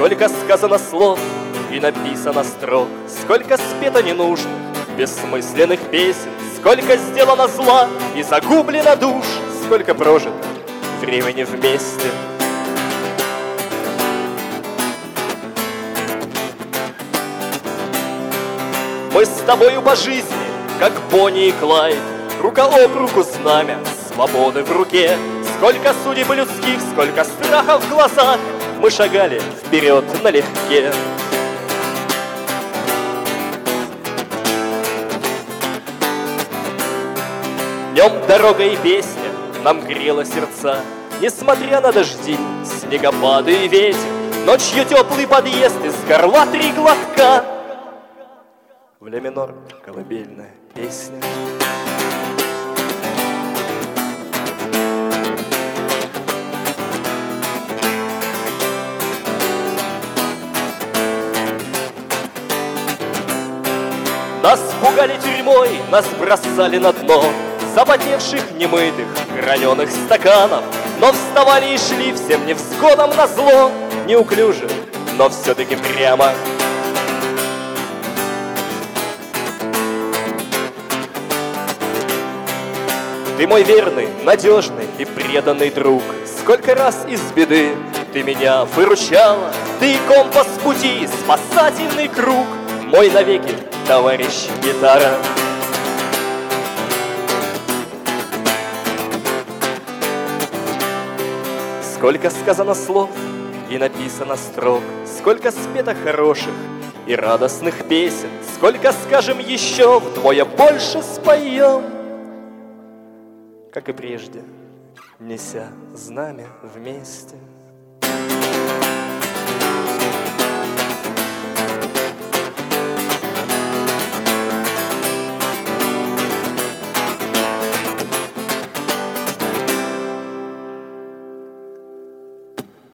Сколько сказано слов и написано строк, сколько спето ненужных, бессмысленных песен, сколько сделано зла и загублено душ, сколько прожито времени вместе. Мы с тобою по жизни, как Бонни и Клайд, рука об руку знамя, свободы в руке. Сколько судеб людских, сколько страха в глазах, мы шагали вперед налегке. Днем дорога и песня нам грела сердца, несмотря на дожди, снегопады и ветер. Ночью теплый подъезд из горла 3 глотка. В ля минор колыбельная песня. Нас пугали тюрьмой, нас бросали на дно запотевших, немытых, граненых стаканов, но вставали и шли всем невзгодам назло, неуклюже, но все-таки прямо. Ты мой верный, надежный и преданный друг. Сколько раз из беды ты меня выручала, ты компас пути, спасательный круг, мой навеки товарищ гитара. Сколько сказано слов и написано строк, сколько спето хороших и радостных песен, сколько скажем еще, вдвое больше споем. Как и прежде, неся знамя вместе.